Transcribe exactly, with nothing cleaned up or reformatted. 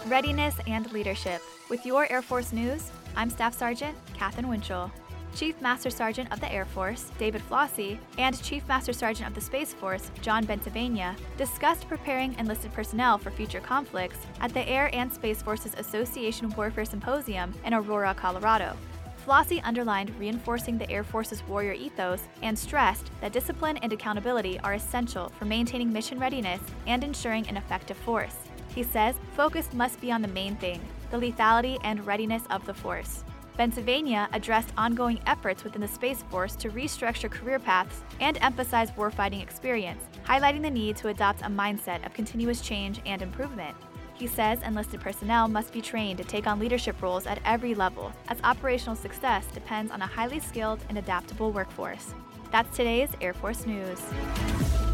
Readiness and leadership. With your Air Force News, I'm Staff Sergeant Katherine Winchell. Chief Master Sergeant of the Air Force, David Flossie, and Chief Master Sergeant of the Space Force, John Bensavenia, discussed preparing enlisted personnel for future conflicts at the Air and Space Forces Association Warfare Symposium in Aurora, Colorado. Flossie underlined reinforcing the Air Force's warrior ethos and stressed that discipline and accountability are essential for maintaining mission readiness and ensuring an effective force. He says focus must be on the main thing, the lethality and readiness of the force. Bensavenia addressed ongoing efforts within the Space Force to restructure career paths and emphasize warfighting experience, highlighting the need to adopt a mindset of continuous change and improvement. He says enlisted personnel must be trained to take on leadership roles at every level, as operational success depends on a highly skilled and adaptable workforce. That's today's Air Force News.